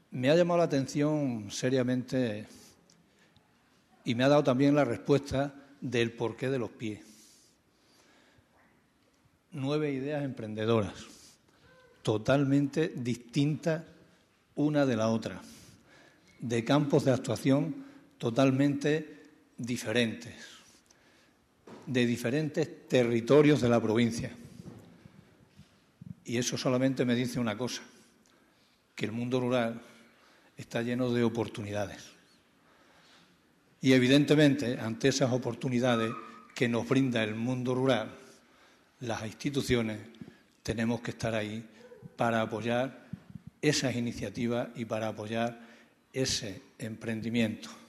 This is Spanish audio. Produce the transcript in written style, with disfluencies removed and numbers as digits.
Me ha llamado la atención seriamente y me ha dado también la respuesta del porqué de los pies. 9 ideas emprendedoras, totalmente distintas una de la otra, de campos de actuación totalmente diferentes, de diferentes territorios de la provincia. Y eso solamente me dice una cosa, que el mundo rural está lleno de oportunidades. Y evidentemente, ante esas oportunidades que nos brinda el mundo rural, las instituciones tenemos que estar ahí para apoyar esas iniciativas y para apoyar ese emprendimiento.